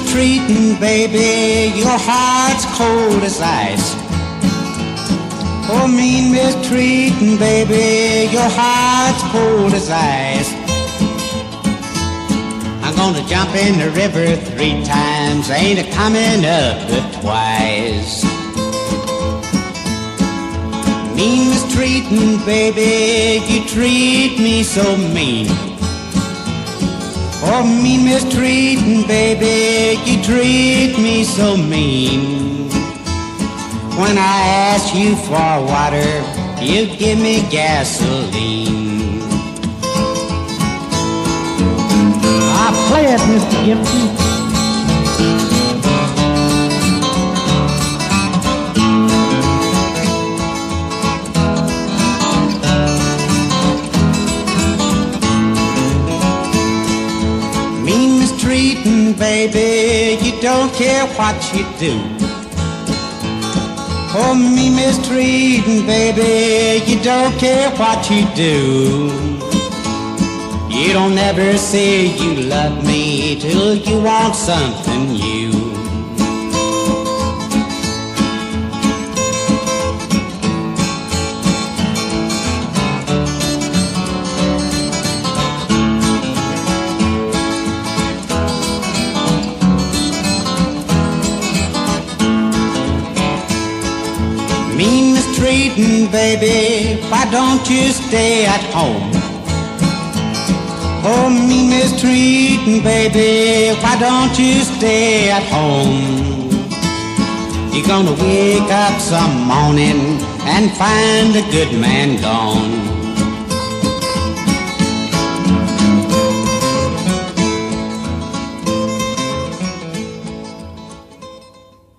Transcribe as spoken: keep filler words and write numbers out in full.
mistreating, baby, your heart's cold as ice. Oh, mean mistreating, baby, your heart's cold as ice. I'm gonna jump in the river three times, ain't a coming up but twice. Mean mistreating, baby, you treat me so mean. Oh, mean mistreating, baby, you treat me so mean. When I ask you for water, you give me gasoline. I play it, Mister Gibson. Mean mistreating, baby, you don't care what you do. Oh, mean mistreating, baby, you don't care what you do. You don't ever say you love me till you want something new. Mean mistreating, baby, why don't you stay at home? Oh, mean mistreating, baby, why don't you stay at home? You're gonna wake up some morning and find the good man gone.